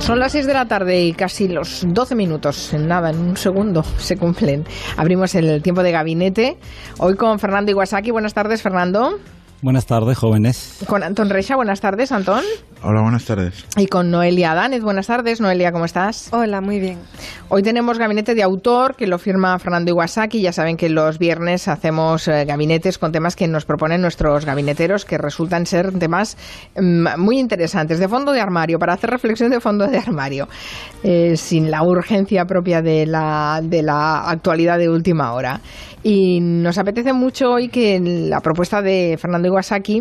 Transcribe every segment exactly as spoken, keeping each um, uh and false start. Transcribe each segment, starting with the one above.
Son las seis de la tarde y casi los doce minutos, en nada, en un segundo se cumplen. Abrimos el tiempo de gabinete, hoy con Fernando Iwasaki. Buenas tardes, Fernando. Buenas tardes, jóvenes. Con Antón Reixa. Buenas tardes, Antón. Hola, buenas tardes. Y con Noelia Adánez. Buenas tardes, Noelia, ¿cómo estás? Hola, muy bien. Hoy tenemos gabinete de autor, que lo firma Fernando Iwasaki. Ya saben que los viernes hacemos eh, gabinetes con temas que nos proponen nuestros gabineteros, que resultan ser temas mm, muy interesantes, de fondo de armario, para hacer reflexión de fondo de armario, eh, sin la urgencia propia de la, de la actualidad de última hora. Y nos apetece mucho hoy que la propuesta de Fernando Iwasaki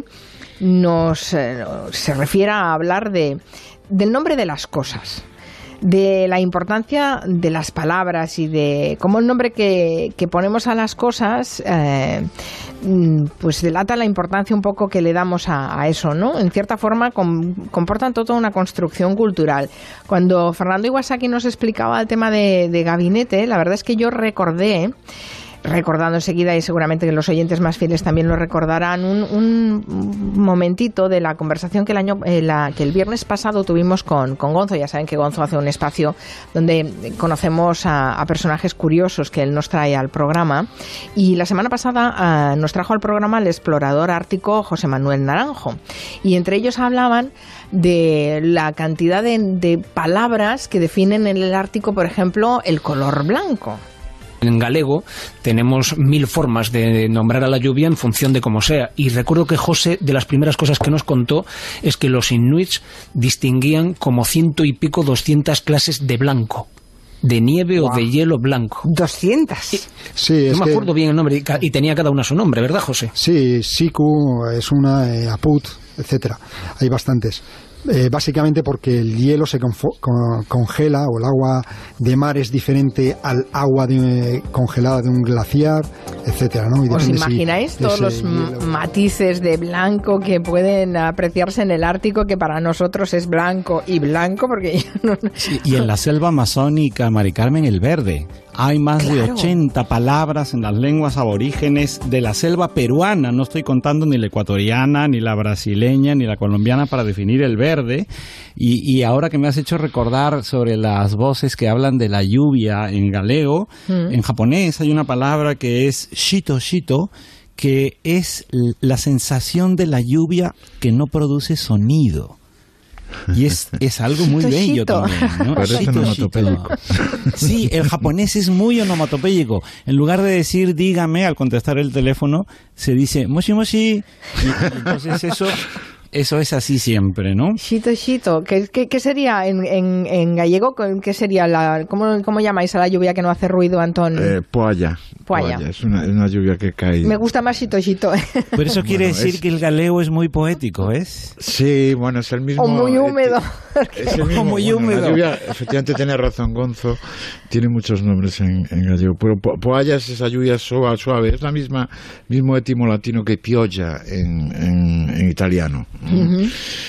nos eh, se refiera a hablar de, del nombre de las cosas, de la importancia de las palabras y de cómo el nombre que, que ponemos a las cosas eh, pues delata la importancia un poco que le damos a, a eso, ¿no? En cierta forma com, comportan toda una construcción cultural. Cuando Fernando Iwasaki nos explicaba el tema de, de gabinete, la verdad es que yo recordé, recordando enseguida, y seguramente que los oyentes más fieles también lo recordarán, un, un momentito de la conversación que el año eh, la, que el viernes pasado tuvimos con, con Gonzo. Ya saben que Gonzo hace un espacio donde conocemos a, a personajes curiosos que él nos trae al programa, y la semana pasada uh, nos trajo al programa el explorador ártico José Manuel Naranjo, y entre ellos hablaban de la cantidad de, de palabras que definen en el Ártico, por ejemplo, el color blanco. En galego tenemos mil formas de nombrar a la lluvia en función de cómo sea. Y recuerdo que José, de las primeras cosas que nos contó, es que los inuits distinguían como ciento y pico, doscientas clases de blanco. De nieve wow. o de hielo blanco. ¿doscientas? Sí, no me acuerdo que... bien el nombre, y tenía cada una su nombre, ¿verdad, José? Sí, Siku es una, eh, Aput, etcétera. Hay bastantes. Eh, básicamente porque el hielo se confo- con, congela, o el agua de mar es diferente al agua de, congelada de un glaciar, etcétera, ¿no? Y ¿os imagináis si todos los hielo... matices de blanco que pueden apreciarse en el Ártico, que para nosotros es blanco y blanco? Porque no... sí, y en la selva amazónica, Mari Carmen, el verde. Hay más claro. de ochenta palabras en las lenguas aborígenes de la selva peruana. No estoy contando ni la ecuatoriana, ni la brasileña, ni la colombiana para definir el verde. Y, y ahora que me has hecho recordar sobre las voces que hablan de la lluvia en galego, mm. en japonés hay una palabra que es shito shito, que es la sensación de la lluvia que no produce sonido. Y es, es algo muy shito, bello shito. también, ¿no? Pero es onomatopéyico. Sí, el japonés es muy onomatopéyico. En lugar de decir dígame al contestar el teléfono, se dice moshi moshi. Y entonces eso... Eso es así siempre, ¿no? Shito, shito. ¿Qué, qué, qué sería en, en, en gallego? ¿Qué sería la, cómo, cómo llamáis a la lluvia que no hace ruido, Antón? Eh, poalla. Poalla. Es una, es una lluvia que cae. Me gusta más shito, shito. Pero eso quiere bueno, decir es... que el galego es muy poético, ¿es? Sí, bueno, es el mismo... O muy húmedo. Es el mismo, muy bueno, húmedo. La lluvia, efectivamente, tiene razón Gonzo, tiene muchos nombres en, en gallego. Pero po, poalla es esa lluvia suave, suave. Es la misma, mismo etimo latino que piolla en, en, en italiano. Uh-huh.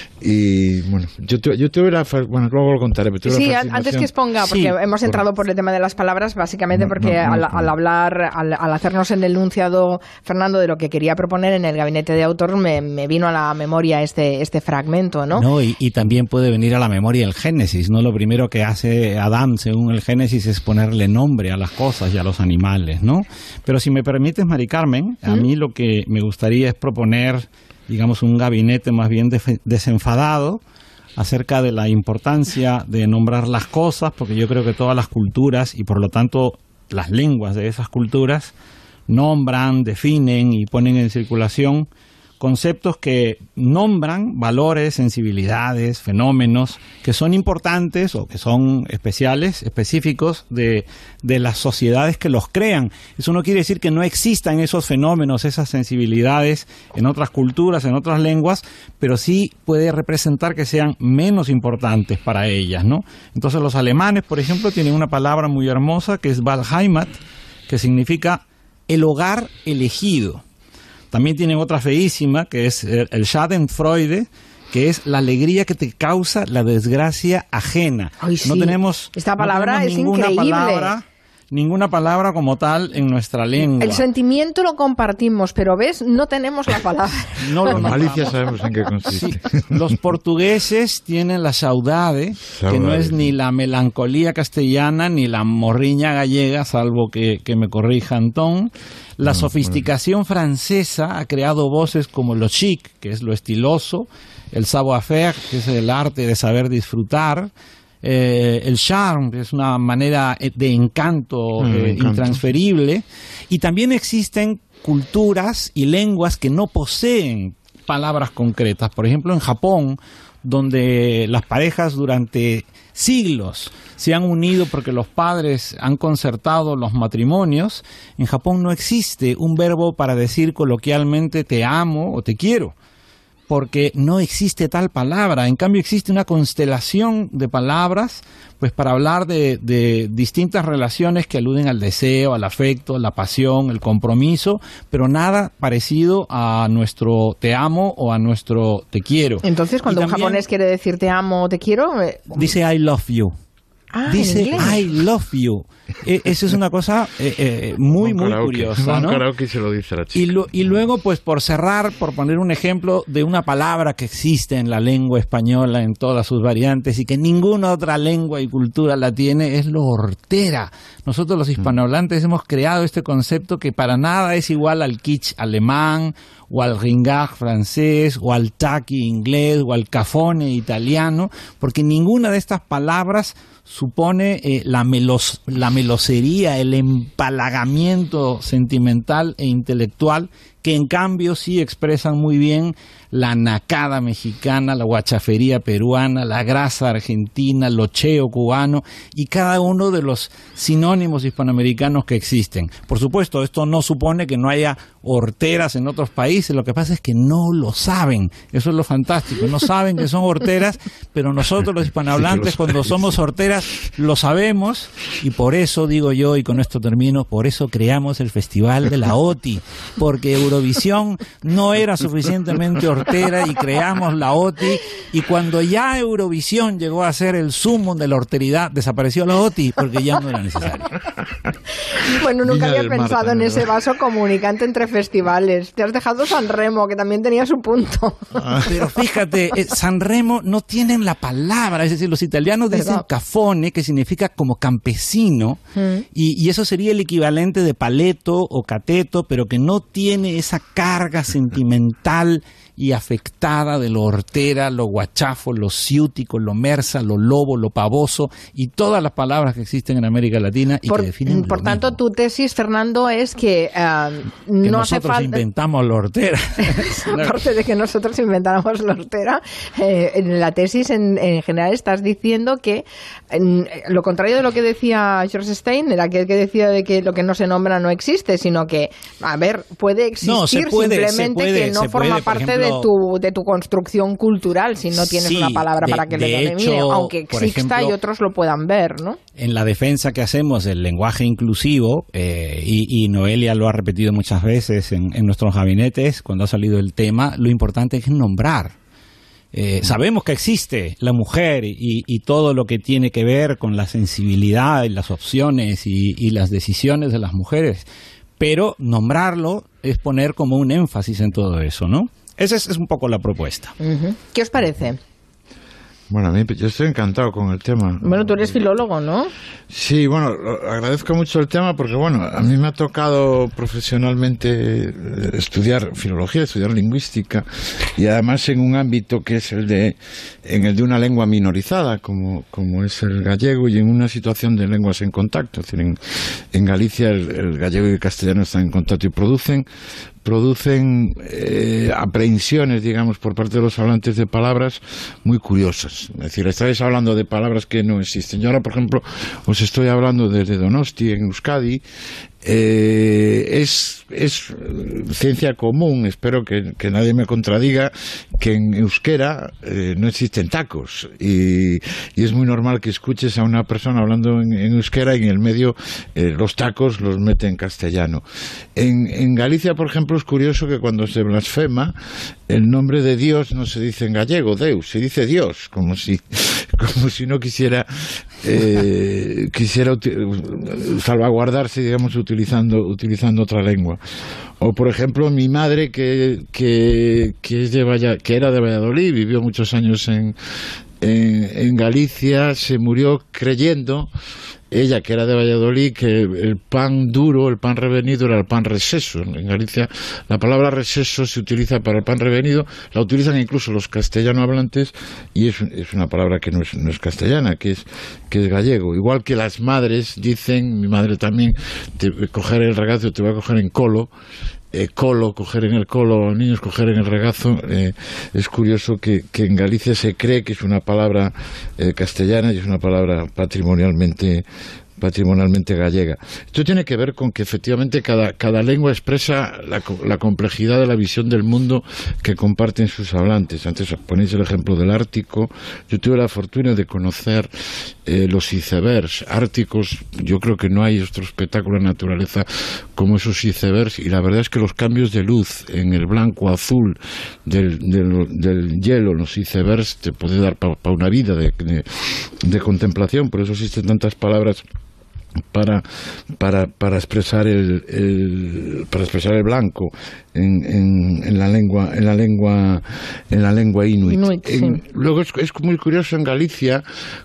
Y bueno, yo, te, yo tuve la... Bueno, luego lo contaré. Pero tuve sí, la antes que exponga, porque sí, hemos entrado por... por el tema de las palabras, básicamente porque no, no, no, al, al hablar, al, al hacernos el enunciado, Fernando, de lo que quería proponer en el gabinete de autor, me, me vino a la memoria este, este fragmento, ¿no? No, y, y también puede venir a la memoria el Génesis, ¿no? Lo primero que hace Adán, según el Génesis, es ponerle nombre a las cosas y a los animales, ¿no? Pero si me permites, Mari Carmen, a ¿Mm? mí lo que me gustaría es proponer, digamos, un gabinete más bien def- desenfadado acerca de la importancia de nombrar las cosas, porque yo creo que todas las culturas, y por lo tanto las lenguas de esas culturas, nombran, definen y ponen en circulación conceptos que nombran valores, sensibilidades, fenómenos que son importantes o que son especiales, específicos de, de las sociedades que los crean. Eso no quiere decir que no existan esos fenómenos, esas sensibilidades en otras culturas, en otras lenguas, pero sí puede representar que sean menos importantes para ellas, ¿no? Entonces los alemanes, por ejemplo, tienen una palabra muy hermosa que es Wahlheimat, que significa el hogar elegido. También tienen otra feísima, que es el Schadenfreude, que es la alegría que te causa la desgracia ajena. Ay, sí. No tenemos, Esta palabra no tenemos es ninguna increíble. palabra ninguna palabra como tal en nuestra lengua. El sentimiento lo compartimos, pero ¿ves? No tenemos la palabra. No lo Malicia sabemos en qué consiste. Sí. Los portugueses tienen la saudade, Saudade, que no es sí. ni la melancolía castellana ni la morriña gallega, salvo que, que me corrija Antón. La No, sofisticación francesa ha creado voces como lo chic, que es lo estiloso, el savoir-faire, que es el arte de saber disfrutar, Eh, el charme, que es una manera de encanto, Mm, eh, encanto. intransferible, y también existen culturas y lenguas que no poseen palabras concretas. Por ejemplo, en Japón, donde las parejas durante siglos se han unido porque los padres han concertado los matrimonios, en Japón no existe un verbo para decir coloquialmente te amo o te quiero, porque no existe tal palabra. En cambio existe una constelación de palabras pues para hablar de, de distintas relaciones que aluden al deseo, al afecto, la pasión, el compromiso, pero nada parecido a nuestro te amo o a nuestro te quiero. Entonces, cuando Y un también japonés quiere decir te amo o te quiero... eh, dice I love you. ah, en Dice inglés. I love you. Eh, eso es una cosa eh, eh, muy, Un muy karaoke. curiosa, Un ¿no? karaoke se lo dice a la chica. Y, lo- y luego, pues por cerrar, por poner un ejemplo de una palabra que existe en la lengua española en todas sus variantes y que ninguna otra lengua y cultura la tiene, es lo hortera. Nosotros los hispanohablantes hemos creado este concepto que para nada es igual al kitsch alemán o al ringard francés o al taqui inglés o al cafone italiano, porque ninguna de estas palabras supone eh, la, melos, la melosería, el empalagamiento sentimental e intelectual, que en cambio sí expresan muy bien la nacada mexicana, la guachafería peruana, la grasa argentina, el ocheo cubano y cada uno de los sinónimos hispanoamericanos que existen. Por supuesto, esto no supone que no haya horteras en otros países, lo que pasa es que no lo saben. Eso es lo fantástico, no saben que son horteras, pero nosotros los hispanohablantes Sí que lo cuando sabéis. somos horteras lo sabemos, y por eso digo yo, y con esto termino, por eso creamos el Festival de la O T I, porque Eurovisión no era suficientemente hortera y creamos la O T I, y cuando ya Eurovisión llegó a ser el sumum de la horteridad, desapareció la O T I porque ya no era necesario. Bueno, nunca Viña había del Mar pensado en también, ese ¿no? vaso comunicante entre festivales. Te has dejado San Remo, que también tenía su punto. Pero fíjate, eh, San Remo no tienen la palabra, es decir, los italianos dicen ¿Verdad? cafone, que significa como campesino, Mm. y, y eso sería el equivalente de paleto o cateto, pero que no tiene esa carga sentimental y afectada de lo hortera, lo guachafo, lo ciútico, lo mersa, lo lobo, lo pavoso y todas las palabras que existen en América Latina y Por, que definen por lo tanto, mismo. tu tesis, Fernando, es que, ah, Que no hace nosotros falta... inventamos lo hortera. Aparte de que nosotros inventáramos la hortera, eh, en la tesis en, en general estás diciendo que en, lo contrario de lo que decía George Stein, era aquel que decía de que lo que no se nombra no existe, sino que, a ver, puede existir, No, se puede, simplemente se puede, que no se forma puede, por parte ejemplo, de tu de tu construcción cultural si no tienes Sí, una palabra de- para que de le denomine, hecho, aunque por exista ejemplo, y otros lo puedan ver, ¿no? En la defensa que hacemos del lenguaje inclusivo, eh, y, y Noelia lo ha repetido muchas veces en, en nuestros gabinetes cuando ha salido el tema, lo importante es nombrar. Eh, sabemos que existe la mujer y, y todo lo que tiene que ver con la sensibilidad y las opciones y, y las decisiones de las mujeres, pero nombrarlo es poner como un énfasis en todo eso, ¿no? Esa es, es un poco la propuesta. Ujú. ¿Qué os parece? Bueno, a mí yo estoy encantado con el tema. Bueno, tú eres filólogo, ¿no? Sí, bueno, lo- agradezco mucho el tema porque, bueno, a mí me ha tocado profesionalmente eh, estudiar filología, estudiar lingüística y además en un ámbito que es el de en el de una lengua minorizada como, como es el gallego y en una situación de lenguas en contacto. Es decir, en, en Galicia el, el gallego y el castellano están en contacto y producen producen eh, aprehensiones, digamos, por parte de los hablantes de palabras muy curiosas. Es decir, estáis hablando de palabras que no existen. Yo ahora, por ejemplo, os estoy hablando desde Donosti, en Euskadi. Eh, es, es ciencia común, espero que, que nadie me contradiga, que en euskera eh, no existen tacos y, y es muy normal que escuches a una persona hablando en, en euskera y en el medio eh, los tacos los mete en castellano. En, en Galicia, por ejemplo, es curioso que cuando se blasfema el nombre de Dios no se dice en gallego, Deus, se dice Dios, como si, como si no quisiera eh, quisiera salvaguardarse, digamos, utilizando utilizando otra lengua. O, por ejemplo, mi madre, que que, que, es de Valla, que era de Valladolid, vivió muchos años en, en, en Galicia, se murió creyendo, ella que era de Valladolid, que el pan duro, el pan revenido, era el pan reseso. En Galicia la palabra reseso se utiliza para el pan revenido, la utilizan incluso los castellano hablantes, y es, es una palabra que no es, no es castellana, que es, que es gallego. Igual que las madres dicen, mi madre también, te, coger el regazo te va a coger en colo, Eh, colo, coger en el colo a los niños, coger en el regazo. Eh, es curioso que, que en Galicia se cree que es una palabra eh, castellana y es una palabra patrimonialmente patrimonialmente gallega. Esto tiene que ver con que efectivamente cada, cada lengua expresa la, la complejidad de la visión del mundo que comparten sus hablantes. Antes ponéis el ejemplo del Ártico. Yo tuve la fortuna de conocer eh, los icebergs árticos. Yo creo que no hay otro espectáculo de naturaleza como esos icebergs, y la verdad es que los cambios de luz en el blanco azul del, del, del hielo, los icebergs, te puede dar para pa una vida de, de, de contemplación. Por eso existen tantas palabras para para para expresar el, el para expresar el blanco en, en, en la lengua en la lengua en la lengua inuit, inuit en, sí. Luego es, es muy curioso en Galicia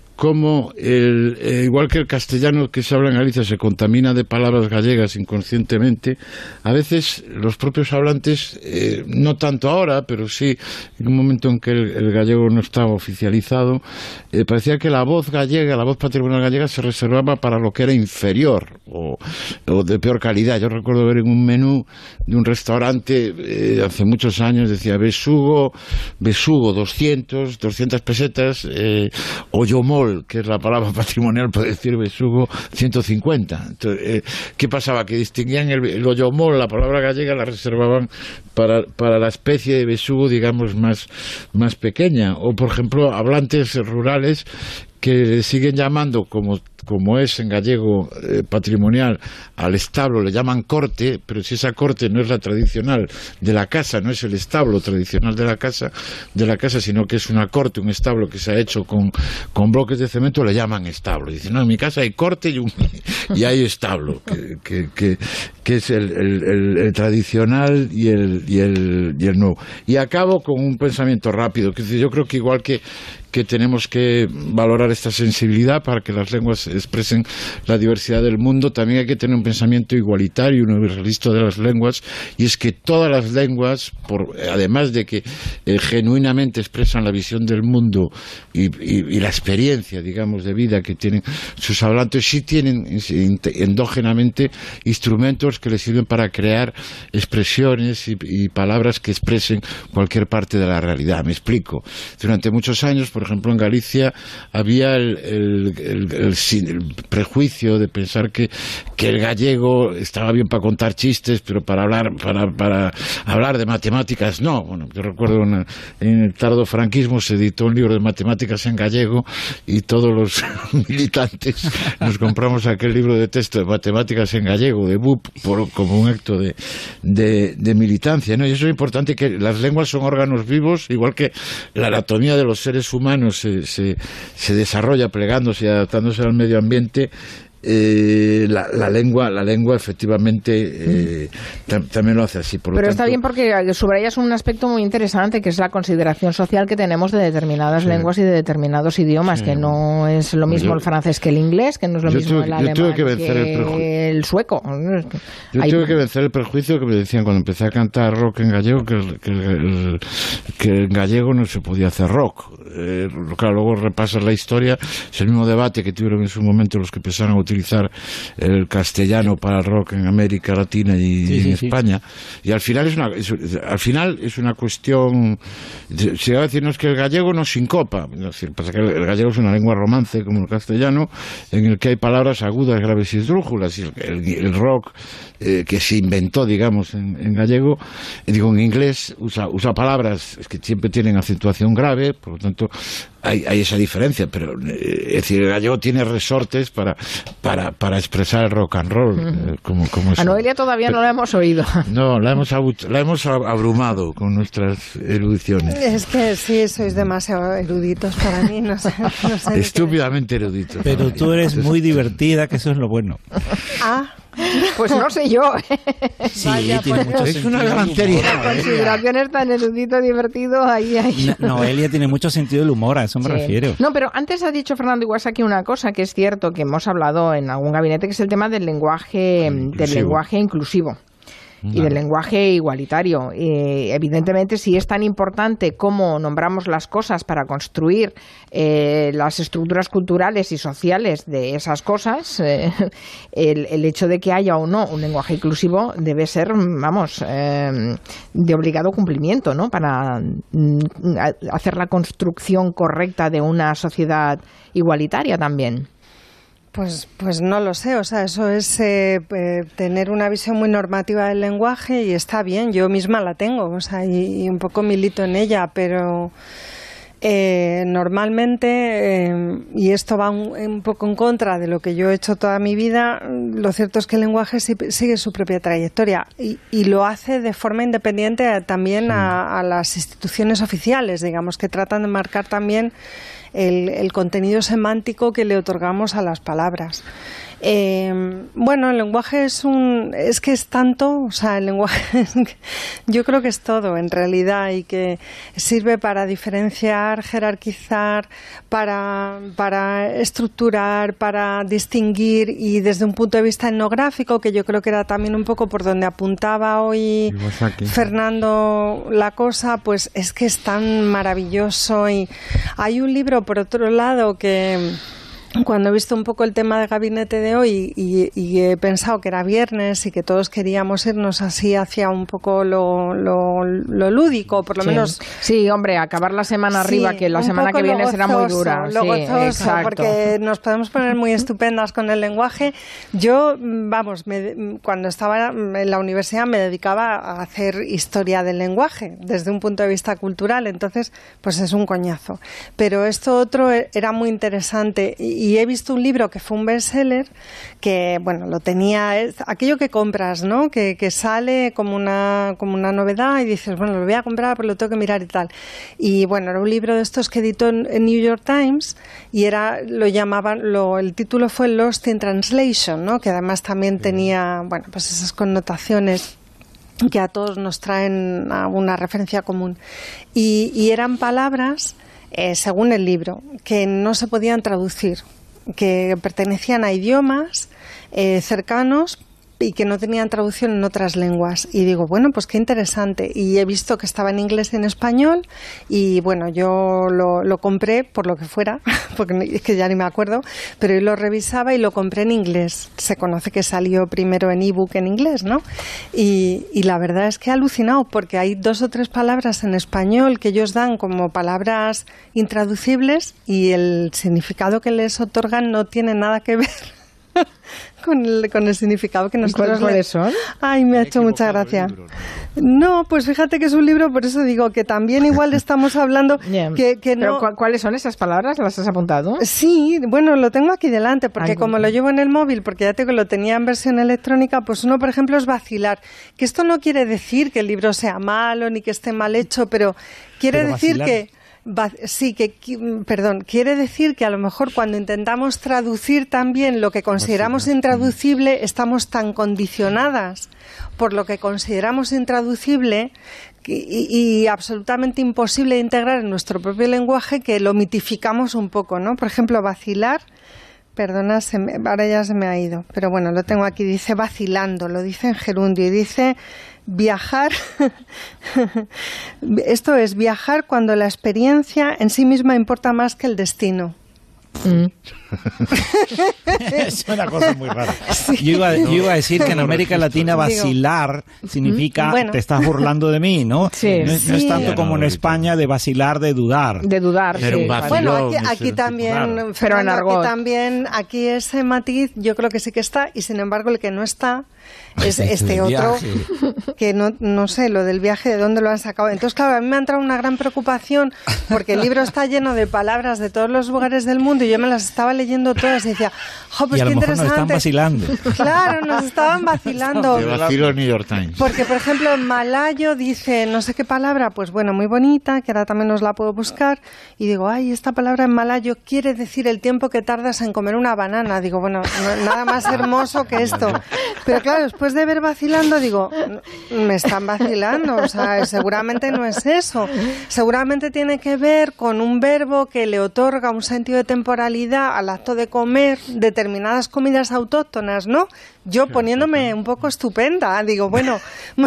como el, eh, igual que el castellano que se habla en Galicia se contamina de palabras gallegas inconscientemente, a veces los propios hablantes, eh, no tanto ahora, pero sí en un momento en que el, el gallego no estaba oficializado, eh, parecía que la voz gallega, la voz patrimonial gallega se reservaba para lo que era inferior o, o de peor calidad. Yo recuerdo ver en un menú de un restaurante eh, hace muchos años, decía besugo, besugo doscientos, doscientas pesetas, eh, o yomol, que es la palabra patrimonial para decir besugo, ciento cincuenta. Entonces, eh, ¿qué pasaba? Que distinguían el, el oyomol, la palabra gallega, la reservaban para, para la especie de besugo, digamos, más, más pequeña. O, por ejemplo, hablantes rurales que le siguen llamando, como, como es en gallego eh, patrimonial, al establo le llaman corte, pero si esa corte no es la tradicional de la casa, no es el establo tradicional de la casa, de la casa, sino que es una corte, un establo que se ha hecho con, con bloques de cemento, le llaman establo. Dicen, no, en mi casa hay corte y, un, y hay establo, que, que, que, que es el, el, el, el tradicional y el, y, el, y el nuevo. Y acabo con un pensamiento rápido, que yo creo que igual que que tenemos que valorar esta sensibilidad para que las lenguas expresen la diversidad del mundo, también hay que tener un pensamiento igualitario, universalista de las lenguas, y es que todas las lenguas, por, además de que eh, genuinamente expresan la visión del mundo y, y, y la experiencia, digamos, de vida que tienen sus hablantes, sí tienen endógenamente instrumentos que les sirven para crear expresiones y, y palabras que expresen cualquier parte de la realidad. Me explico. Durante muchos años, por Por ejemplo, en Galicia había el, el, el, el, el prejuicio de pensar que, que el gallego estaba bien para contar chistes, pero para hablar para, para hablar de matemáticas no. Bueno, yo recuerdo una, en el tardo franquismo se editó un libro de matemáticas en gallego y todos los militantes nos compramos aquel libro de texto de matemáticas en gallego, de B U P, por, como un acto de, de, de militancia, ¿no? Y eso es importante, que las lenguas son órganos vivos, igual que la anatomía de los seres humanos Se, se, se desarrolla plegándose y adaptándose al medio ambiente. Eh, la, la lengua la lengua efectivamente eh, tam, también lo hace así. Por lo Pero tanto, está bien, porque subrayas un aspecto muy interesante, que es la consideración social que tenemos de determinadas sí. lenguas y de determinados idiomas, sí. que no es lo mismo yo, el francés que el inglés, que no es lo mismo tuve, el alemán tuve que, vencer que el, el sueco. Yo Hay... tuve que vencer el prejuicio que me decían cuando empecé a cantar rock en gallego, que, el, que, el, que en gallego no se podía hacer rock. Eh, claro, luego repasas la historia, es el mismo debate que tuvieron en su momento los que empezaron a utilizar el castellano para el rock en América Latina y, sí, y en sí, España, sí. Y al final es una es, al final es una cuestión, se va a decir, no, es que el gallego no sincopa, es decir, pasa que el, el gallego es una lengua romance como el castellano, en el que hay palabras agudas, graves y esdrújulas, y el, el, el rock eh, que se inventó, digamos, en, en gallego, eh, digo, en inglés usa, usa palabras que siempre tienen acentuación grave, por lo tanto hay, hay esa diferencia, pero eh, es decir, el gallego tiene resortes para para, para expresar el rock and roll. Uh-huh. eh, como, como a Noelia todavía Pero, no la hemos oído. No, la hemos, la hemos abrumado con nuestras erudiciones. Es que sí, sois demasiado eruditos para mí, no sé. No sé Estúpidamente eruditos. Pero tú eres muy divertida, que eso es lo bueno. Ah, pues no sé yo. Sí, Vaya, tiene pues, mucho es una galantería. Consideraciones tan erudito, divertido, ahí, ahí. No, Noelia tiene mucho sentido del humor, a eso me sí. refiero. No, pero antes ha dicho Fernando Iwasaki una cosa que es cierto, que hemos hablado en algún gabinete, que es el tema del lenguaje, inclusivo. del lenguaje inclusivo. Y del lenguaje igualitario. Eh, evidentemente, si es tan importante cómo nombramos las cosas para construir eh, las estructuras culturales y sociales de esas cosas, eh, el, el hecho de que haya o no un lenguaje inclusivo debe ser, vamos, eh, de obligado cumplimiento, ¿no? Para mm, hacer la construcción correcta de una sociedad igualitaria también. Pues, pues no lo sé, o sea, eso es eh, eh, tener una visión muy normativa del lenguaje y está bien, yo misma la tengo, o sea, y, y un poco milito en ella, pero eh, normalmente, eh, y esto va un, un poco en contra de lo que yo he hecho toda mi vida, lo cierto es que el lenguaje sí, sigue su propia trayectoria y, y lo hace de forma independiente también a, a las instituciones oficiales, digamos, que tratan de marcar también El, el contenido semántico que le otorgamos a las palabras. Eh, bueno, el lenguaje es un es que es tanto, o sea, el lenguaje es, yo creo que es todo en realidad y que sirve para diferenciar, jerarquizar, para, para estructurar, para distinguir y desde un punto de vista etnográfico, que yo creo que era también un poco por donde apuntaba hoy Fernando la cosa, pues es que es tan maravilloso. Y hay un libro, por otro lado, que cuando he visto un poco el tema del gabinete de hoy y, y he pensado que era viernes y que todos queríamos irnos así hacia un poco lo, lo, lo lúdico, por lo sí. menos... Sí, hombre, acabar la semana sí, arriba, que la semana que viene gozoso, será muy dura. Lo sí, gozoso, exacto. Porque nos podemos poner muy estupendas con el lenguaje. Yo, vamos, me, cuando estaba en la universidad me dedicaba a hacer historia del lenguaje desde un punto de vista cultural, entonces pues es un coñazo. Pero esto otro era muy interesante y Y he visto un libro que fue un bestseller que, bueno, lo tenía, es aquello que compras, ¿no? Que, que sale como una, como una novedad y dices, bueno, lo voy a comprar, pero lo tengo que mirar y tal. Y bueno, era un libro de estos que editó en, en New York Times y era, lo llamaban, lo, el título fue Lost in Translation, ¿no? Que además también tenía, bueno, pues esas connotaciones que a todos nos traen a una referencia común. Y, y eran palabras, eh, según el libro, que no se podían traducir, que pertenecían a idiomas eh, cercanos y que no tenían traducción en otras lenguas. Y digo, bueno, pues qué interesante. Y he visto que estaba en inglés y en español y bueno, yo lo, lo compré por lo que fuera, porque es que ya ni me acuerdo, pero yo lo revisaba y lo compré en inglés. Se conoce que salió primero en ebook en inglés, ¿no? Y, y la verdad es que he alucinado porque hay dos o tres palabras en español que ellos dan como palabras intraducibles y el significado que les otorgan no tiene nada que ver con el, con el significado que nosotros... ¿Cuáles son? Ay, me ha hecho mucha gracia. No, pues fíjate que es un libro, por eso digo que también igual estamos hablando yeah. que, que no... ¿Pero cuáles son esas palabras? ¿Las has apuntado? Sí, bueno, lo tengo aquí delante, porque Ay, como lo llevo en el móvil, porque ya tengo que lo tenía en versión electrónica, pues uno, por ejemplo, es vacilar. Que esto no quiere decir que el libro sea malo ni que esté mal hecho, pero quiere pero decir vacilar. que... Sí, que, perdón, quiere decir que a lo mejor cuando intentamos traducir también lo que consideramos intraducible, estamos tan condicionadas por lo que consideramos intraducible y, y absolutamente imposible de integrar en nuestro propio lenguaje que lo mitificamos un poco, ¿no? Por ejemplo, vacilar. Perdona, se me, ahora ya se me ha ido, pero bueno, lo tengo aquí, dice vacilando, lo dice en gerundio y dice viajar, esto es viajar cuando la experiencia en sí misma importa más que el destino. Mm. Es una cosa muy rara. Sí. Yo, iba, yo iba a decir que en América Latina vacilar significa bueno. te estás burlando de mí, ¿no? Sí. No, sí. no es tanto como en España de vacilar, de dudar. De dudar, Pero sí. un vacilón, Bueno, aquí, es aquí el también, titular. Pero en argot. Aquí también, aquí ese matiz yo creo que sí que está y sin embargo el que no está es este otro que no, no sé, lo del viaje, de dónde lo han sacado. Entonces, claro, a mí me ha entrado una gran preocupación porque el libro está lleno de palabras de todos los lugares del mundo y yo me las estaba leyendo leyendo todas y decía, ¡jo, pues y a qué lo mejor interesante! Nos están vacilando. Claro, nos estaban vacilando. Te vacilo el New York Times. Porque, por ejemplo, en malayo dice no sé qué palabra, pues bueno, muy bonita, que ahora también os la puedo buscar, y digo, ay, esta palabra en malayo quiere decir el tiempo que tardas en comer una banana. Digo, bueno, no, nada más hermoso que esto. Pero claro, después de ver vacilando, digo, me están vacilando, o sea, seguramente no es eso. Seguramente tiene que ver con un verbo que le otorga un sentido de temporalidad al acto de comer determinadas comidas autóctonas, ¿no? Yo poniéndome un poco estupenda, digo, bueno, voy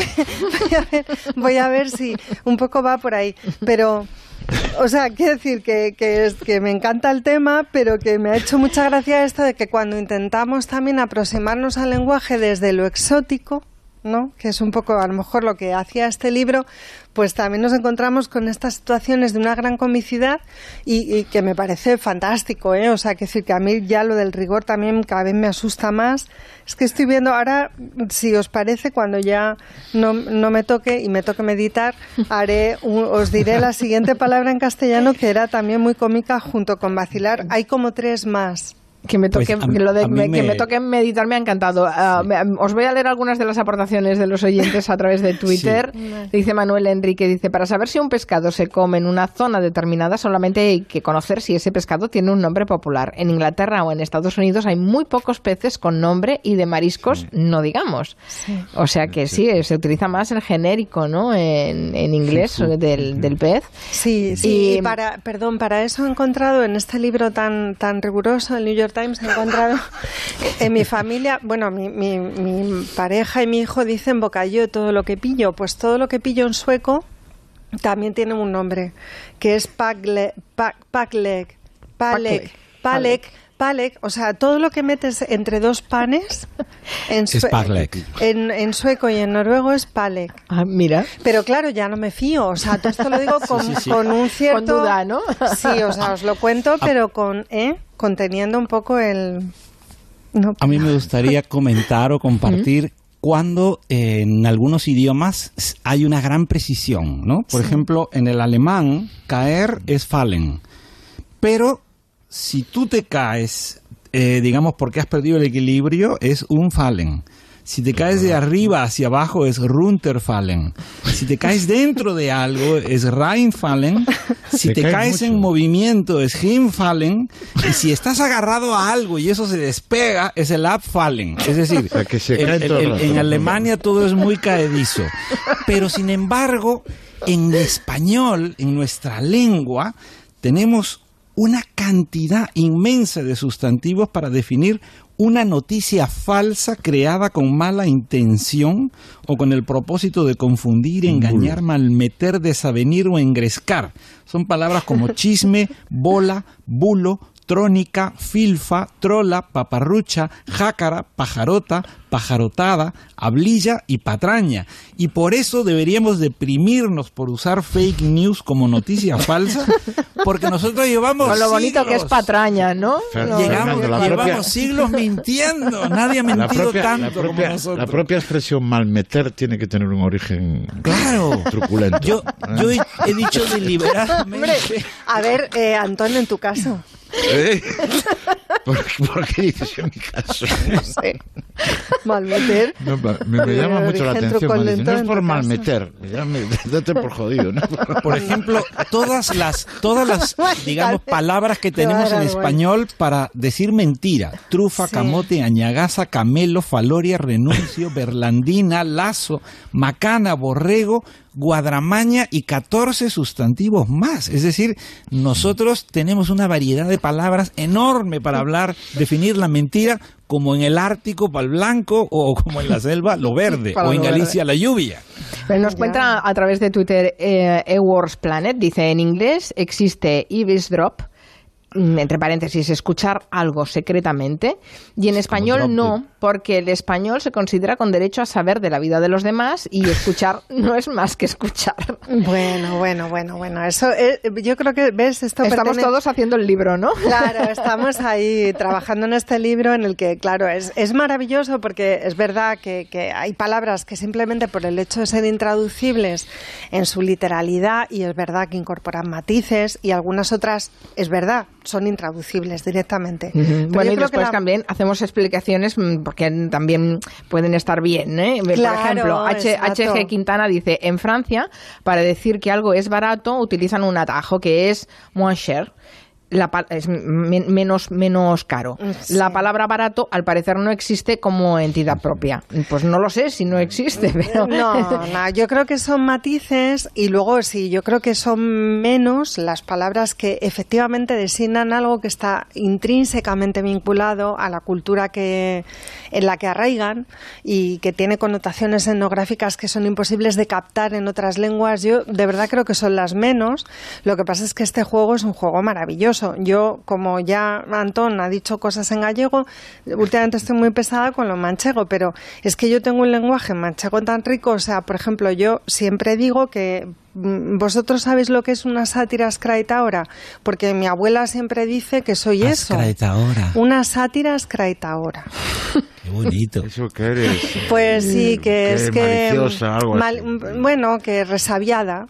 a ver, voy a ver si un poco va por ahí, pero... O sea, quiero decir que, que, es, que me encanta el tema, pero que me ha hecho mucha gracia esto de que cuando intentamos también aproximarnos al lenguaje desde lo exótico, ¿no? Que es un poco a lo mejor lo que hacía este libro, pues también nos encontramos con estas situaciones de una gran comicidad y, y que me parece fantástico, ¿eh? O sea, que decir que a mí ya lo del rigor también cada vez me asusta más. Es que estoy viendo ahora, si os parece, cuando ya no, no me toque y me toque meditar, haré un, os diré la siguiente palabra en castellano que era también muy cómica junto con vacilar. Hay como tres más. Que me toque, Pues a, lo de, me, me... que me toque meditar me ha encantado. Uh, me, os voy a leer algunas de las aportaciones de los oyentes a través de Twitter. Sí. Dice Manuel Enrique, dice, para saber si un pescado se come en una zona determinada solamente hay que conocer si ese pescado tiene un nombre popular. En Inglaterra o en Estados Unidos hay muy pocos peces con nombre y de mariscos sí. no digamos. Sí. O sea que sí, se utiliza más el genérico, ¿no? En, en inglés sí, sí. Del, del pez. Sí, sí. Y, y para, perdón, para eso he encontrado en este libro tan, tan riguroso, el New York Times, he encontrado en mi familia, bueno, mi, mi, mi pareja y mi hijo dicen bocayo todo lo que pillo, pues todo lo que pillo en sueco también tiene un nombre, que es pagle, pa, pagleg, palek, palek, palek, o sea, todo lo que metes entre dos panes en, sue- en, en sueco y en noruego es palek. Ah, mira. Pero claro, ya no me fío, o sea, todo esto lo digo con, sí, sí, sí. con un cierto... Con duda, ¿no? Sí, o sea, os lo cuento, pero con... ¿eh? conteniendo un poco el... No, a mí me gustaría comentar o compartir cuando eh, en algunos idiomas hay una gran precisión, ¿no? Por sí. ejemplo, en el alemán, caer es fallen. Pero si tú te caes, eh, digamos, porque has perdido el equilibrio, es un fallen. Si te caes de arriba hacia abajo es runterfallen. Si te caes dentro de algo es reinfallen. Si te, te caes mucho. En movimiento es hinfallen. Y si estás agarrado a algo y eso se despega es el abfallen. Es decir, o sea, que se el, el, el, en Alemania todo es muy caedizo. Pero sin embargo, en español, en nuestra lengua, tenemos una cantidad inmensa de sustantivos para definir una noticia falsa creada con mala intención o con el propósito de confundir, engañar, malmeter, desavenir o engrescar. Son palabras como chisme, bola, bulo, trónica, filfa, trola, paparrucha, jácara, pajarota, pajarotada, hablilla y patraña. Y por eso deberíamos deprimirnos por usar fake news como noticia falsa, porque nosotros llevamos con lo bonito siglos, que es patraña, ¿no? Llegamos, Fernando, llevamos propia, siglos mintiendo, nadie ha mentido la propia, tanto la propia, como nosotros. La propia expresión malmeter tiene que tener un origen claro. truculento. Yo, yo he, he dicho deliberadamente... Hombre, a ver, eh, Antonio, en tu caso... ¿Eh? ¿Por, ¿Por qué dices en mi caso? No sé. Malmeter. No, me, me llama mucho la atención. Dice, no es por malmeter, me date por jodido, ¿no? Por ejemplo, todas las, todas las, digamos, palabras que tenemos en español para decir mentira: trufa, sí. camote, añagaza, camelo, faloria, renuncio, berlandina, lazo, macana, borrego, guadramaña y catorce sustantivos más. Es decir, nosotros tenemos una variedad de palabras enorme para hablar, definir la mentira, como en el Ártico para el blanco, o como en la selva lo verde, o en Galicia verde. La lluvia. Pero nos cuenta a través de Twitter eh, eWords Planet, dice, en inglés existe eavesdrop, entre paréntesis, escuchar algo secretamente, y en español no, porque el español se considera con derecho a saber de la vida de los demás y escuchar no es más que escuchar. Bueno, bueno, bueno, bueno, eso es, yo creo que, ¿ves? Esto estamos pertenece... todos haciendo el libro, ¿no? Claro, estamos ahí trabajando en este libro en el que, claro, es, es maravilloso porque es verdad que, que hay palabras que simplemente por el hecho de ser intraducibles en su literalidad, y es verdad que incorporan matices, y algunas otras, es verdad, son intraducibles directamente. Uh-huh. Bueno, y después la... también hacemos explicaciones porque también pueden estar bien, ¿eh? Claro, por ejemplo, H, H G Quintana dice, en Francia, para decir que algo es barato, utilizan un atajo que es moins cher. La, es men, menos, menos caro. Sí. La palabra barato, al parecer, no existe como entidad propia. Pues no lo sé si no existe, pero... No, no, yo creo que son matices y luego sí, yo creo que son menos las palabras que efectivamente designan algo que está intrínsecamente vinculado a la cultura que, en la que arraigan y que tiene connotaciones etnográficas que son imposibles de captar en otras lenguas. Yo de verdad creo que son las menos. Lo que pasa es que este juego es un juego maravilloso. Yo, como ya Antón ha dicho cosas en gallego, últimamente estoy muy pesada con lo manchego, pero es que yo tengo un lenguaje manchego tan rico. O sea, por ejemplo, yo siempre digo que ¿vosotros sabéis lo que es una sátira escraitaora? Porque mi abuela siempre dice que soy eso. Escraitaora. Una sátira escraitaora. Qué bonito. ¿Eso qué eres? Pues sí, que es que... Maliciosa, algo mal, así. Bueno, que resabiada.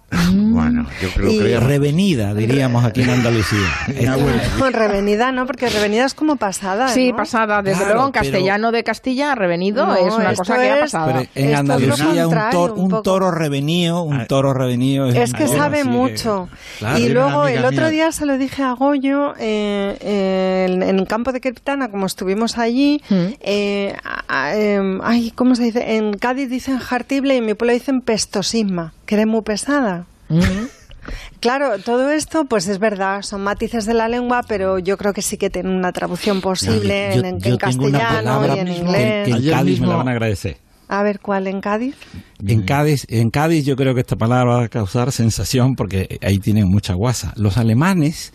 Bueno, yo creo que y revenida, diríamos aquí en Andalucía. No, revenida no, porque revenida es como pasada. Sí, ¿no? pasada. Desde claro, luego en castellano pero... de Castilla, revenido no, es una cosa que es... ha pasado. Pero en esto Andalucía un, tor, un, un toro revenido, un toro revenido es, es que sabe mucho. Que, claro, y luego el otro mía... día se lo dije a Goyo eh, eh, en, en el campo de Criptana, como estuvimos allí. ¿Mm? eh, a, eh, ay, ¿cómo se dice? En Cádiz dicen jartible y en mi pueblo dicen pestosisma, que eres muy pesada. ¿Mm? Claro, todo esto, pues es verdad, son matices de la lengua, pero yo creo que sí que tienen una traducción posible no, yo, en, yo en castellano y en inglés. Que, que en Cádiz mismo... me la van a agradecer. A ver, ¿cuál en Cádiz? En Cádiz, en Cádiz yo creo que esta palabra va a causar sensación porque ahí tienen mucha guasa. Los alemanes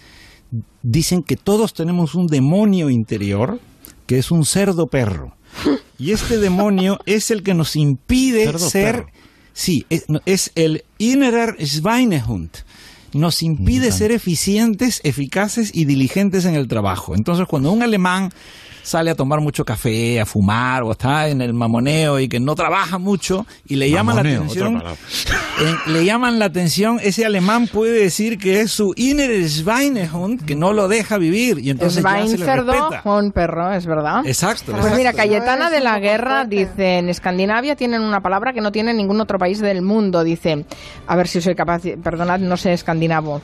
dicen que todos tenemos un demonio interior que es un cerdo perro. Y este demonio es el que nos impide cerdo ser... Perro. Sí, es, es el innerer Schweinehund. Nos impide ser eficientes, eficaces y diligentes en el trabajo. Entonces, cuando un alemán sale a tomar mucho café, a fumar, o está en el mamoneo y que no trabaja mucho, y le llaman mamoneo, la atención, eh, le llaman la atención, ese alemán puede decir que es su inner Schweinehund que no lo deja vivir, y entonces Schwein, ya se le cerdo, respeta. Un perro, es verdad. Exacto. Pues exacto. mira, Cayetana de la Guerra dice, en Escandinavia tienen una palabra que no tiene ningún otro país del mundo, dice, a ver si soy capaz, perdonad, no sé escandinavo,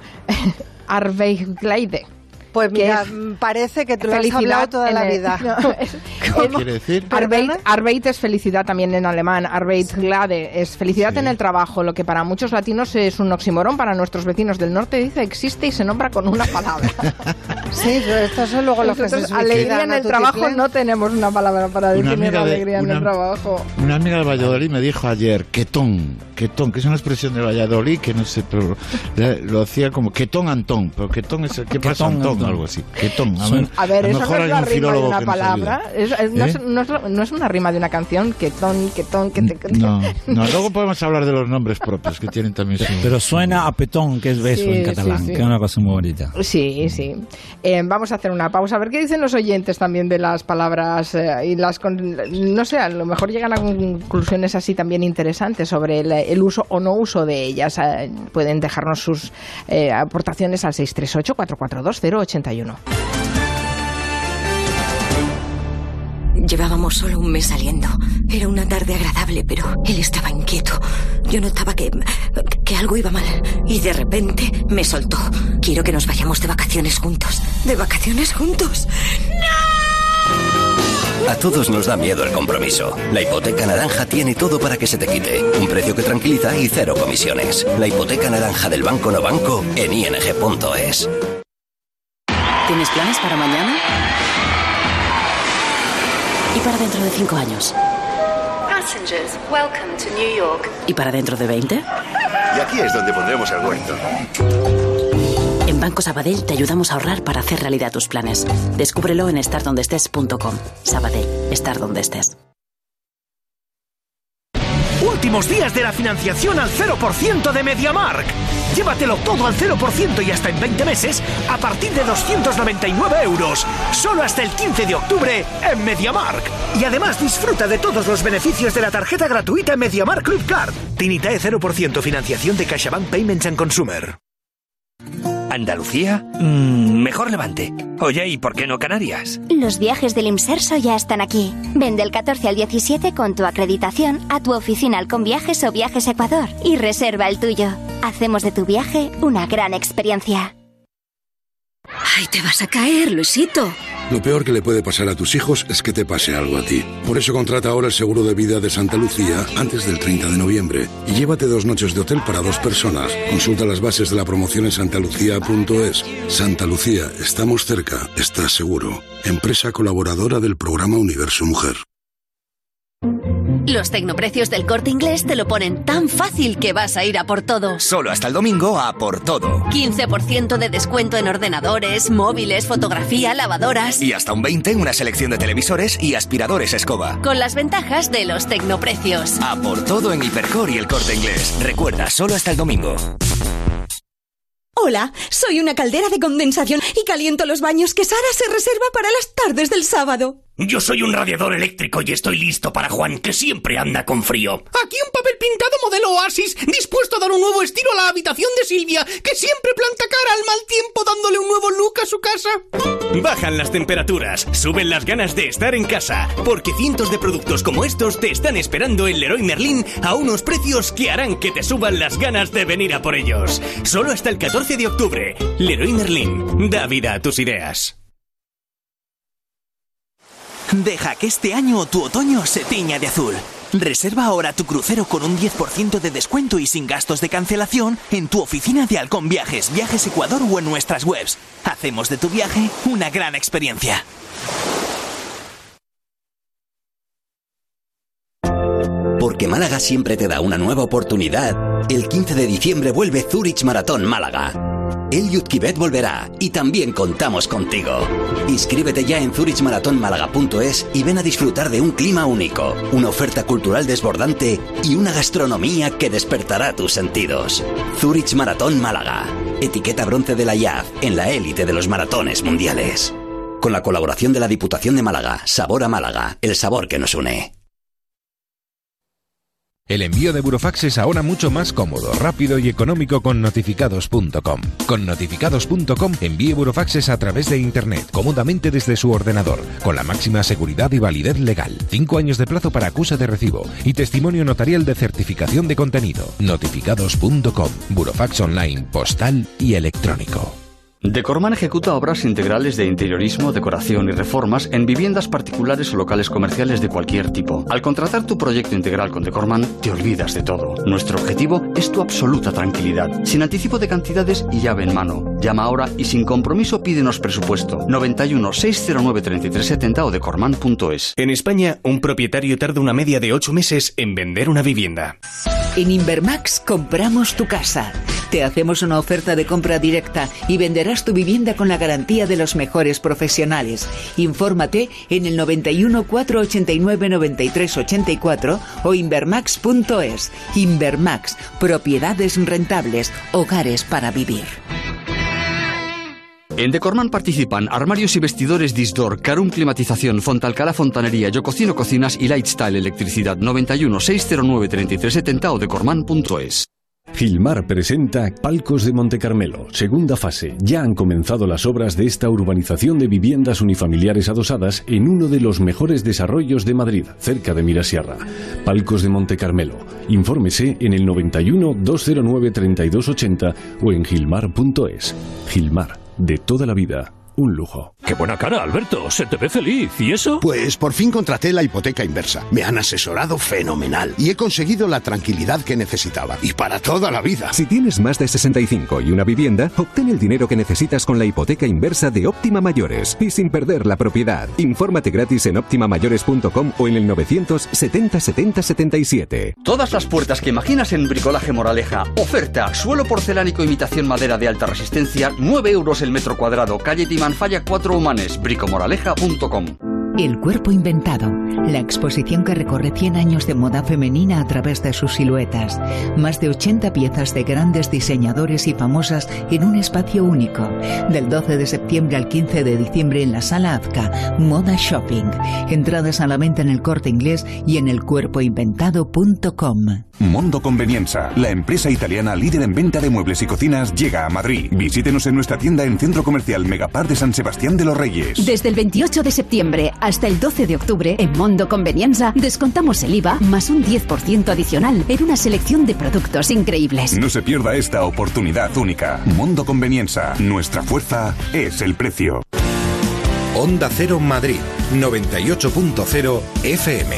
Arbeidsglädje. Pues mira, parece que te lo has hablado toda la vida. No, es, ¿Qué quiere decir? Arbeit, Arbeit es felicidad también en alemán. Arbeidsglade es felicidad sí. en el trabajo, lo que para muchos latinos es un oxímoron. Para nuestros vecinos del norte dice existe y se nombra con una palabra. Sí, pero esto es luego lo que se alegría en el trabajo no tenemos una palabra para definir alegría de, una, en el trabajo. Una amiga de Valladolid me dijo ayer quetón, quetón, que es una expresión de Valladolid que no sé, pero lo hacía como quetón Antón, pero quetón es el que pasa Antón. Algo así. Quetón. A, ver, a ver, eso no es la rima de una palabra. Es, es, ¿Eh? no, es, no, es, no es una rima de una canción. Quetón, quetón, que te... No, no, luego podemos hablar de los nombres propios que tienen también su... Pero suena a petón, que es beso sí, en catalán, sí, sí. que es una cosa muy bonita. Sí, sí. Eh, vamos a hacer una pausa. A ver qué dicen los oyentes también de las palabras eh, y las... Con, no sé, a lo mejor llegan a conclusiones así también interesantes sobre el, el uso o no uso de ellas. Eh, pueden dejarnos sus eh, aportaciones al seis tres ocho, cuatro cuatro dos, cero ocho uno. Llevábamos solo un mes saliendo. Era una tarde agradable, pero él estaba inquieto. Yo notaba que, que algo iba mal. Y de repente me soltó. Quiero que nos vayamos de vacaciones juntos. ¿De vacaciones juntos? ¡No! A todos nos da miedo el compromiso. La hipoteca naranja tiene todo para que se te quite. Un precio que tranquiliza y cero comisiones. La hipoteca naranja del Banco No Banco en i n g punto es. ¿Tienes planes para mañana? ¿Y para dentro de cinco años? Passengers, welcome to New York. ¿Y para dentro de veinte? Y aquí es donde pondremos el huerto. En Banco Sabadell te ayudamos a ahorrar para hacer realidad tus planes. Descúbrelo en estar donde estés punto com. Sabadell, estar donde estés. Últimos días de la financiación al cero por ciento de MediaMarkt. Llévatelo todo al cero por ciento y hasta en veinte meses a partir de doscientos noventa y nueve euros. Solo hasta el quince de octubre en MediaMarkt. Y además disfruta de todos los beneficios de la tarjeta gratuita MediaMarkt Club Card. Tinitae cero por ciento financiación de CaixaBank Payments and Consumer. ¿Andalucía? Mm, mejor Levante. Oye, ¿y por qué no Canarias? Los viajes del Imserso ya están aquí. Ven del catorce al diecisiete con tu acreditación a tu oficina Alconviajes o Viajes Ecuador y reserva el tuyo. Hacemos de tu viaje una gran experiencia. Ay, te vas a caer, Luisito. Lo peor que le puede pasar a tus hijos es que te pase algo a ti. Por eso contrata ahora el seguro de vida de Santa Lucía antes del treinta de noviembre y llévate dos noches de hotel para dos personas. Consulta las bases de la promoción en santalucía punto es. Santa Lucía, estamos cerca, estás seguro. Empresa colaboradora del programa Universo Mujer. Los tecnoprecios del Corte Inglés te lo ponen tan fácil que vas a ir a por todo. Solo hasta el domingo a por todo. quince por ciento de descuento en ordenadores, móviles, fotografía, lavadoras. Y hasta un veinte por ciento en una selección de televisores y aspiradores Escoba. Con las ventajas de los tecnoprecios. A por todo en Hipercor y el Corte Inglés. Recuerda, solo hasta el domingo. Hola, soy una caldera de condensación y caliento los baños que Sara se reserva para las tardes del sábado. Yo soy un radiador eléctrico y estoy listo para Juan, que siempre anda con frío. Aquí un papel pintado modelo Oasis, dispuesto a dar un nuevo estilo a la habitación de Silvia, que siempre planta cara al mal tiempo dándole un nuevo look a su casa. Bajan las temperaturas, suben las ganas de estar en casa, porque cientos de productos como estos te están esperando en Leroy Merlin a unos precios que harán que te suban las ganas de venir a por ellos. Solo hasta el catorce de octubre. Leroy Merlin, da vida a tus ideas. Deja que este año tu otoño se tiña de azul. Reserva ahora tu crucero con un diez por ciento de descuento y sin gastos de cancelación en tu oficina de Halcón Viajes, Viajes Ecuador o en nuestras webs. Hacemos de tu viaje una gran experiencia. Porque Málaga siempre te da una nueva oportunidad, el quince de diciembre vuelve Zurich Maratón Málaga. Eliud Kibet volverá y también contamos contigo. Inscríbete ya en zurich marathon málaga punto es y ven a disfrutar de un clima único, una oferta cultural desbordante y una gastronomía que despertará tus sentidos. Zurich Maratón Málaga, etiqueta bronce de la I A F en la élite de los maratones mundiales. Con la colaboración de la Diputación de Málaga, Sabor a Málaga, el sabor que nos une. El envío de burofax es ahora mucho más cómodo, rápido y económico con notificados punto com. Con notificados punto com envíe burofaxes a través de Internet, cómodamente desde su ordenador, con la máxima seguridad y validez legal. Cinco años de plazo para acusa de recibo y testimonio notarial de certificación de contenido. notificados punto com, burofax online, postal y electrónico. Decorman ejecuta obras integrales de interiorismo, decoración y reformas en viviendas particulares o locales comerciales de cualquier tipo. Al contratar tu proyecto integral con Decorman, te olvidas de todo. Nuestro objetivo es tu absoluta tranquilidad, sin anticipo de cantidades y llave en mano. Llama ahora y sin compromiso pídenos presupuesto. noventa y uno, seiscientos nueve, treinta y tres setenta o decorman punto es. En España, un propietario tarda una media de ocho meses en vender una vivienda. En Invermax compramos tu casa. Te hacemos una oferta de compra directa y venderás tu vivienda con la garantía de los mejores profesionales. Infórmate en el noventa y uno, cuatrocientos ochenta y nueve, noventa y tres ochenta y cuatro o invermax punto es. Invermax, propiedades rentables, hogares para vivir. En Decorman participan armarios y vestidores Disdor, Carum Climatización, Fontalcala Fontanería, Yo Cocino Cocinas y Lightstyle Electricidad. noventa y uno, seiscientos cero nueve, treinta y tres setenta o decorman punto es. Gilmar presenta Palcos de Montecarmelo, segunda fase. Ya han comenzado las obras de esta urbanización de viviendas unifamiliares adosadas en uno de los mejores desarrollos de Madrid, cerca de Mirasierra. Palcos de Montecarmelo. Infórmese en el noventa y uno, doscientos nueve, treinta y dos ochenta o en gilmar punto es. Gilmar, de toda la vida. Un lujo. ¡Qué buena cara, Alberto! Se te ve feliz. ¿Y eso? Pues por fin contraté la hipoteca inversa. Me han asesorado fenomenal y he conseguido la tranquilidad que necesitaba. Y para toda la vida. Si tienes más de sesenta y cinco y una vivienda, obtén el dinero que necesitas con la hipoteca inversa de Óptima Mayores y sin perder la propiedad. Infórmate gratis en óptima mayores punto com o en el novecientos setenta, setenta, setenta y siete. Todas las puertas que imaginas en Bricolaje Moraleja. Oferta: suelo porcelánico imitación madera de alta resistencia, nueve euros el metro cuadrado. Calle Timanfaya cuatro Humanes, bricomoraleja punto com. El cuerpo inventado, la exposición que recorre cien años de moda femenina a través de sus siluetas. Más de ochenta piezas de grandes diseñadores y famosas en un espacio único. Del doce de septiembre al quince de diciembre en la Sala Azca, Moda Shopping. Entradas a la venta en El Corte Inglés y en el cuerpo inventado punto com. Mondo Convenienza, la empresa italiana líder en venta de muebles y cocinas, llega a Madrid. Visítenos en nuestra tienda en Centro Comercial Megapar de San Sebastián de los Reyes. Desde el veintiocho de septiembre hasta el doce de octubre, en Mondo Convenienza, descontamos el I V A más un diez por ciento adicional en una selección de productos increíbles. No se pierda esta oportunidad única. Mondo Convenienza, nuestra fuerza es el precio. Onda Cero Madrid, noventa y ocho punto cero F M.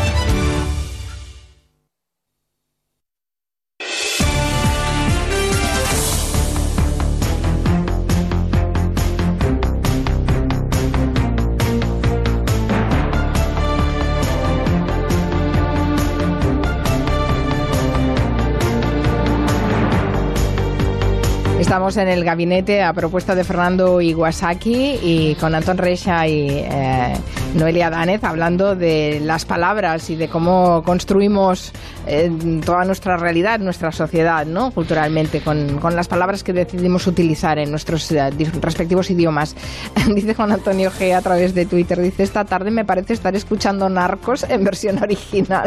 Estamos en el gabinete a propuesta de Fernando Iwasaki y con Antón Reixa y eh, Noelia Danez hablando de las palabras y de cómo construimos eh, toda nuestra realidad, nuestra sociedad, ¿no? Culturalmente, con, con las palabras que decidimos utilizar en nuestros eh, respectivos idiomas. Dice Juan Antonio G. a través de Twitter, dice, esta tarde me parece estar escuchando Narcos en versión original.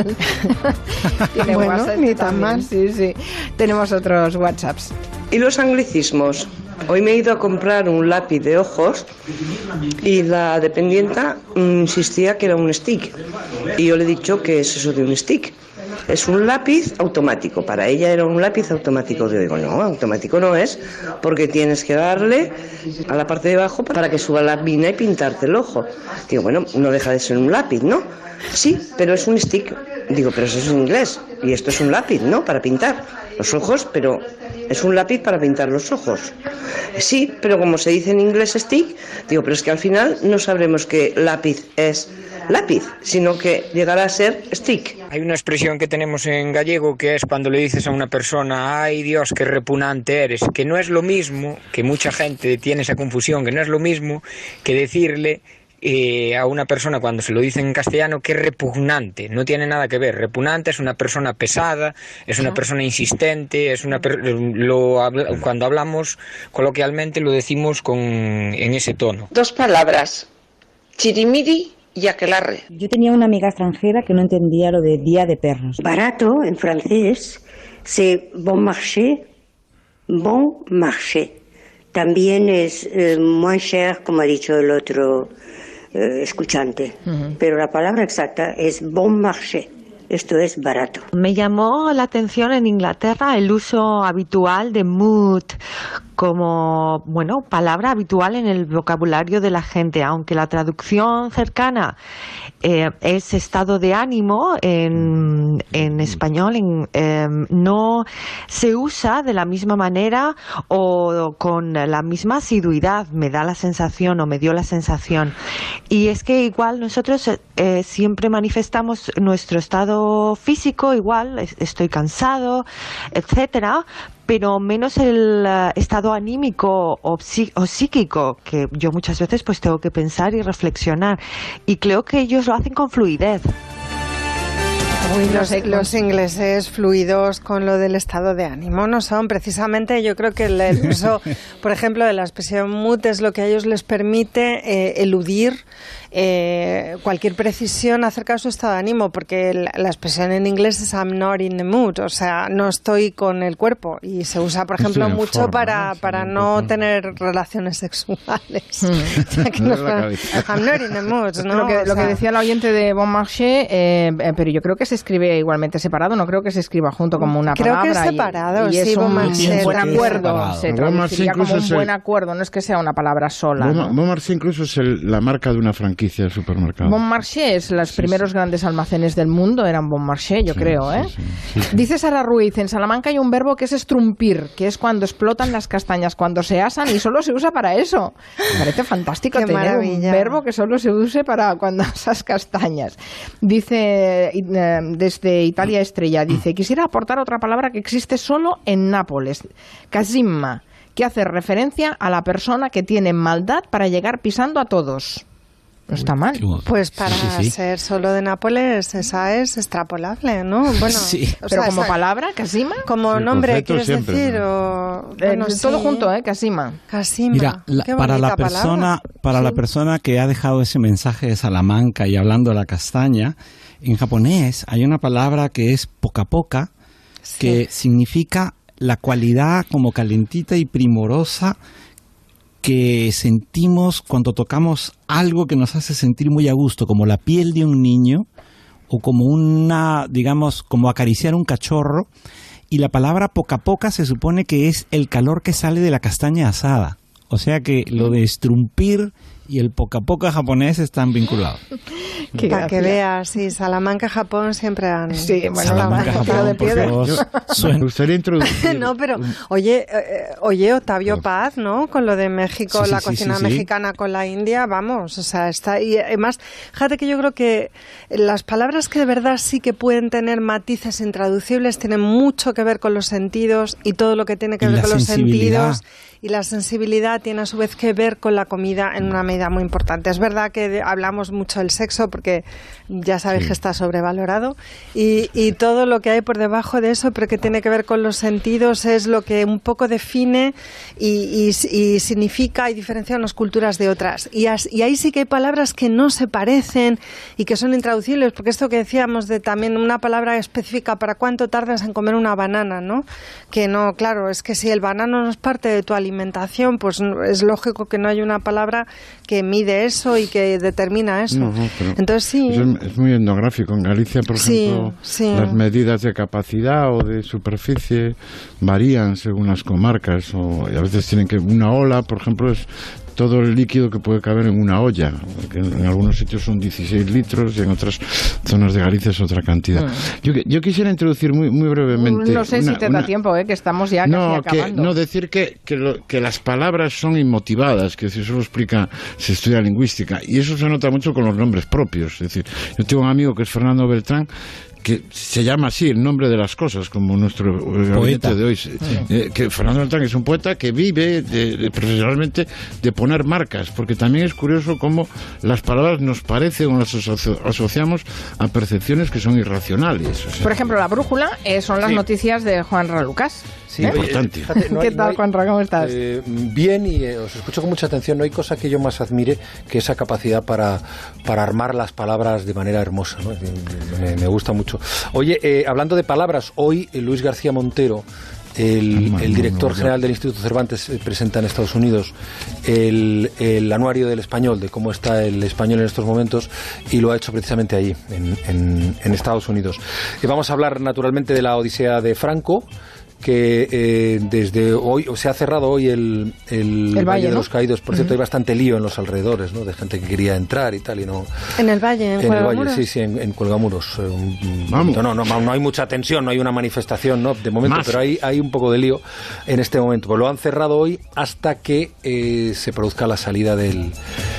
Tiene bueno, WhatsApp ni tan mal. Sí, sí. Tenemos otros WhatsApps. Y los anglicismos. Hoy me he ido a comprar un lápiz de ojos y la dependienta insistía que era un stick. Y yo le he dicho que es eso de un stick. Es un lápiz automático. Para ella era un lápiz automático. Yo digo, no, automático no es, porque tienes que darle a la parte de abajo para que suba la mina y pintarte el ojo. Digo, bueno, no deja de ser un lápiz, ¿no? Sí, pero es un stick. Digo, pero eso es en inglés. Y esto es un lápiz, ¿no? Para pintar los ojos, pero es un lápiz para pintar los ojos. Sí, pero como se dice en inglés stick, digo, pero es que al final no sabremos que lápiz es lápiz, sino que llegará a ser stick. Hay una expresión que tenemos en gallego que es cuando le dices a una persona, ay Dios, qué repugnante eres, que no es lo mismo, que mucha gente tiene esa confusión, que no es lo mismo que decirle Eh, a una persona cuando se lo dice en castellano que es repugnante, no tiene nada que ver. Repugnante es una persona pesada, es una persona insistente, es una per lo cuando hablamos coloquialmente lo decimos con en ese tono. Dos palabras, chirimiri y aquelarre. Yo tenía una amiga extranjera que no entendía lo de día de perros. Barato en francés c'est bon marché, bon marché. También es eh, moins cher, como ha dicho el otro eh, escuchante, uh-huh. Pero la palabra exacta es bon marché. Esto es barato. Me llamó la atención en Inglaterra el uso habitual de mood como, bueno, palabra habitual en el vocabulario de la gente, aunque la traducción cercana eh, es estado de ánimo en, en español, en, eh, no se usa de la misma manera o con la misma asiduidad, me da la sensación o me dio la sensación. Y es que igual nosotros eh, siempre manifestamos nuestro estado físico, igual estoy cansado, etcétera, pero menos el uh, estado anímico o, o psíquico, que yo muchas veces pues tengo que pensar y reflexionar, y creo que ellos lo hacen con fluidez. Uy, los, los ingleses fluidos con lo del estado de ánimo no son. Precisamente yo creo que el, el uso, por ejemplo, de la expresión mood es lo que a ellos les permite eh, eludir eh, cualquier precisión acerca de su estado de ánimo, porque la, la expresión en inglés es I'm not in the mood, o sea, no estoy con el cuerpo, y se usa, por ejemplo, mucho forma, para, ¿no? para no tener relaciones sexuales. Mm. O sea, que no, I'm not in the mood, ¿no? Lo que, o lo sea, que decía la oyente de Bon Marché, eh, pero yo creo que se escribe igualmente separado, no creo que se escriba junto como una creo palabra. Creo que es separado, y, y sí, es un, un buen acuerdo, se traduciría como un buen el... acuerdo, no es que sea una palabra sola. Bon, ¿no? Bon Marché incluso es el, la marca de una franquicia de supermercado. Bon Marché es los sí, primeros sí. grandes almacenes del mundo, eran Bon Marché, yo sí, creo. ¿eh? Sí, sí, sí. Dice Sara Ruiz, en Salamanca hay un verbo que es estrumpir, que es cuando explotan las castañas, cuando se asan, y solo se usa para eso. Me parece fantástico tener maravilla. Un verbo que solo se use para cuando asas castañas. Dice eh, desde Italia Estrella, dice, quisiera aportar otra palabra que existe solo en Nápoles, casimma, que hace referencia a la persona que tiene maldad para llegar pisando a todos. No está mal. Pues para sí, sí, sí. ser solo de Nápoles, esa es extrapolable, ¿no? Bueno, sí. o Pero sea, como esa, palabra, casima. Como sí, nombre, ¿quieres siempre, decir? ¿no? O, bueno, eh, sí. Todo junto, ¿eh? Casima. Casima. Mira, la, para la persona, palabra. para sí. la persona que ha dejado ese mensaje de Salamanca y hablando de la castaña, en japonés hay una palabra que es poca poca, sí. que significa la cualidad como calentita y primorosa que sentimos cuando tocamos algo que nos hace sentir muy a gusto, como la piel de un niño o como una, digamos, como acariciar un cachorro. Y la palabra poca poca se supone que es el calor que sale de la castaña asada. O sea que lo de estrumpir y el poca poca japonés están vinculados. Para que veas, sí, Salamanca, Japón siempre han... Sí, bueno, Salamanca, Japón, de piedra. Me gustaría introducir... No, pero, oye, eh, oye, Octavio Paz, ¿no? Con lo de México, sí, la sí, cocina sí, sí, mexicana sí. con la India, vamos, o sea, está... Y además, fíjate que yo creo que las palabras que de verdad sí que pueden tener matices intraducibles tienen mucho que ver con los sentidos y todo lo que tiene que y ver con los sentidos... Y la sensibilidad tiene a su vez que ver con la comida en una medida muy importante. Es verdad que de, hablamos mucho del sexo porque ya sabéis sí. que está sobrevalorado y, y todo lo que hay por debajo de eso, pero que tiene que ver con los sentidos, es lo que un poco define y, y, y significa y diferencia unas culturas de otras. Y, as, y ahí sí que hay palabras que no se parecen y que son intraducibles, porque esto que decíamos de también una palabra específica para cuánto tardas en comer una banana, ¿no? Que no, claro, es que si el banano no es parte de tu alimentación, alimentación, pues es lógico que no hay una palabra que mide eso y que determina eso. No, Entonces sí. Es, es muy etnográfico. En Galicia, por ejemplo, sí, sí. las medidas de capacidad o de superficie varían según las comarcas, o y a veces tienen que una ola, por ejemplo, es todo el líquido que puede caber en una olla, que en algunos sitios son dieciséis litros y en otras zonas de Galicia es otra cantidad. Mm. Yo, yo quisiera introducir muy muy brevemente... No sé una, si te una, da tiempo, ¿eh? Que estamos ya casi no, acabando. Que, no, decir que, que, lo, que las palabras son inmotivadas, que eso lo explica, se estudia lingüística, y eso se nota mucho con los nombres propios. Es decir, yo tengo un amigo que es Fernando Beltrán, que se llama así el nombre de las cosas, como nuestro poeta de hoy. Sí. Eh, que Fernando Beltrán es un poeta que vive de, de, profesionalmente de poner marcas, porque también es curioso cómo las palabras nos parecen o las aso- asociamos a percepciones que son irracionales. O sea, por ejemplo, la brújula eh, son las sí. noticias de Juan Ra Lucas. Sí, ¿Eh? Importante. Fíjate, no hay, ¿Qué tal, no hay, Juanra? ¿Cómo estás? Eh, bien, y eh, os escucho con mucha atención. No hay cosa que yo más admire que esa capacidad para, para armar las palabras de manera hermosa, ¿no? me, me gusta mucho. Oye, eh, hablando de palabras, hoy eh, Luis García Montero, el, el director general del Instituto Cervantes, eh, presenta en Estados Unidos el, el anuario del español, de cómo está el español en estos momentos, y lo ha hecho precisamente allí, en, en, en Estados Unidos. Eh, vamos a hablar naturalmente de la Odisea de Franco, que eh, desde hoy se ha cerrado hoy el, el, el Valle, Valle de ¿no? los Caídos. Por cierto, uh-huh. hay bastante lío en los alrededores, ¿no? De gente que quería entrar y tal y no. En el Valle, en, en Cuelgamuros. el Valle, sí, sí, en, en Cuelgamuros. Eh, no, no, no, no hay mucha tensión, no hay una manifestación, ¿no? De momento, Más. pero hay, hay un poco de lío en este momento. Pues lo han cerrado hoy hasta que eh, se produzca la salida del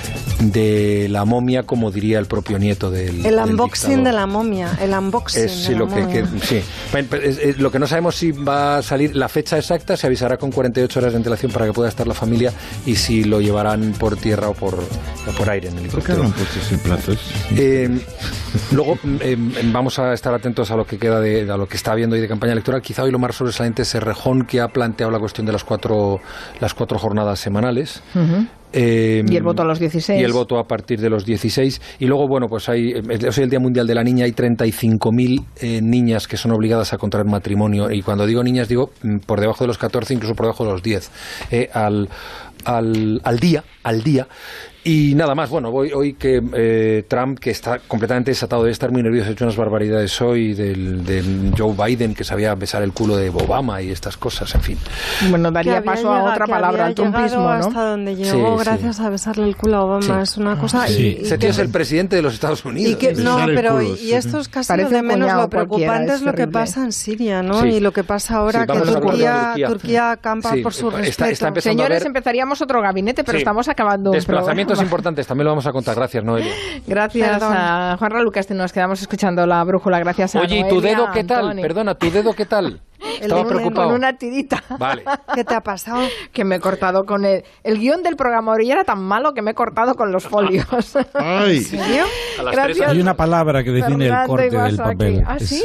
de la momia, como diría el propio nieto del el del unboxing dictador. de la momia, el unboxing es, sí, de la lo que, momia. que sí. Es, es, lo que no sabemos si va a salir la fecha exacta, se avisará con cuarenta y ocho horas de antelación para que pueda estar la familia, y si lo llevarán por tierra o por, o por aire en el helicóptero. ¿Por qué no han puesto sin plazos? Eh, luego eh, vamos a estar atentos a lo que queda de, a lo que está habiendo hoy de campaña electoral. Quizá hoy lo más sobresaliente es Errejón, que ha planteado la cuestión de las cuatro las cuatro jornadas semanales. Uh-huh. Eh, y el voto a los dieciséis. Y el voto a partir de los dieciséis. Y luego, bueno, pues hay, hoy es el Día Mundial de la Niña, hay treinta y cinco mil eh, niñas que son obligadas a contraer matrimonio. Y cuando digo niñas, digo por debajo de los catorce, incluso por debajo de los diez. Eh, al, al, al día, al día. Y nada más, bueno, hoy, hoy que eh, Trump, que está completamente desatado, debe estar muy nervioso, ha hecho unas barbaridades hoy, del, del Joe Biden, que sabía besar el culo de Obama y estas cosas, en fin. Bueno, daría paso llegado, a otra palabra, al trumpismo, ¿no? Hasta donde llegó, sí, gracias sí. a besarle el culo a Obama, sí. es una cosa... Sí. Y, y Ese tío es el presidente de los Estados Unidos. Y que, no, pero culo, y sí. esto es casi lo de menos, lo preocupante es, es lo que pasa en Siria, ¿no? Sí. Y lo que pasa ahora, sí, que Turquía, Turquía, Turquía acampa sí. por su está, respeto. está Señores, empezaríamos otro gabinete, pero estamos acabando. Desplazamientos importantes, también lo vamos a contar. Gracias, Noelia. Gracias Perdón. a Juan Ra Lucas. Nos quedamos escuchando la brújula. Gracias a Oye, Noelia, ¿y tu dedo qué Antonio. tal? Perdona, ¿tu dedo qué tal? Estaba preocupado. Con una tirita. Vale. ¿Qué te ha pasado? Que me he cortado con el... El guión del programa hoy era tan malo que me he cortado con los folios. Ay. ¿En serio? Gracias. Hay una palabra que define el corte del papel. ¿Ah, sí?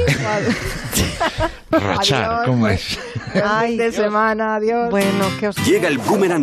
Rachar, ¿cómo es? Ay, de semana, adiós. Bueno, que os... Llega el Boomerang